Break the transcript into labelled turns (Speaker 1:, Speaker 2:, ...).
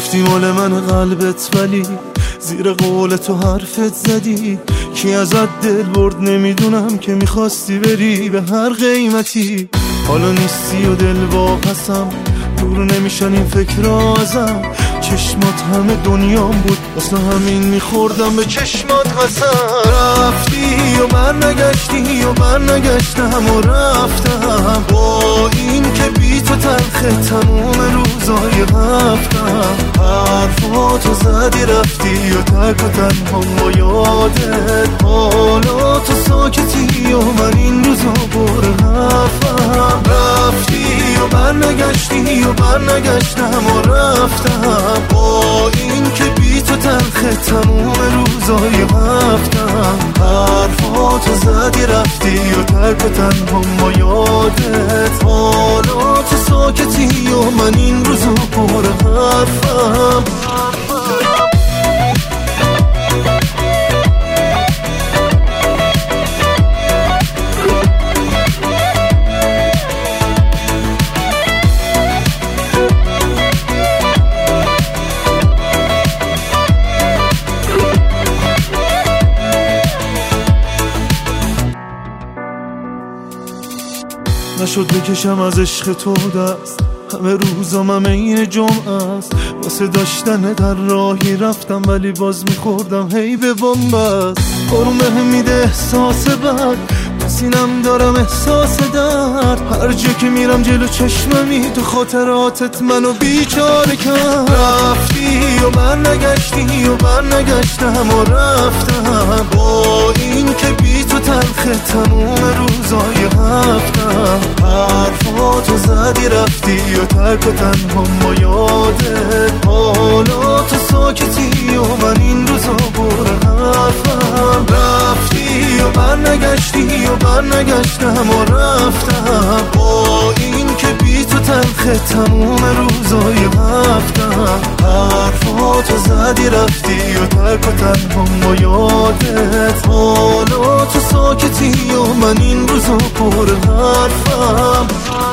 Speaker 1: گفتی مال من قلبت ولی زیر قول تو حرفت زدی کی ازت دل برد نمیدونم که میخواستی بری به هر قیمتی. حالا نیستی و دل واپسم دور نمیشن این فکرها ازم. چشمات همه دنیام بود واسه همین میخوردم به چشمات قسم. رفتی و من نگشتی و من نگشتم و رفتم با این که بی تو تلخه تموم روزای هفتم. حرفاتو زدی رفتی و تک و تنها با یادت. حالا تو ساکتی و من این روزا پر حرفم. رفتی و من نگشتی و من نگشتم و رفتم با این که بی تو تلخه تموم روزای هفتم. حرفاتو زدی رفتی و تک و تنها با یادت. حالا تو ساکتی و من این روزا پر حرفم. نشد بکشم از عشق تو دست، همه روزام همه این جمعه است. واسه داشتن در راهی رفتم ولی باز میخوردم هی به بنبست. آروم بهم میده احساس بد تو سینم دارم احساس درد. هر جا که میرم جلو چشممی تو خاطراتت منو بیچاره کرد. رفتی و من نگشتی و من نگشتم و رفتم با این که بی تو تلخه تموم روزای هفتم. حرفاتو زدی رفتی و تک و تنها با یادت. حالا تو ساکتی و من این روزا پر حرفم. رفتی و من نگشتی و من نگشتم و رفتم با این که بی تو تلخه تموم روزای هفتم. حرفاتو زدی رفتی و تک و تنها با یادت. حالا تو ساکتی و من این روزا پر حرفم.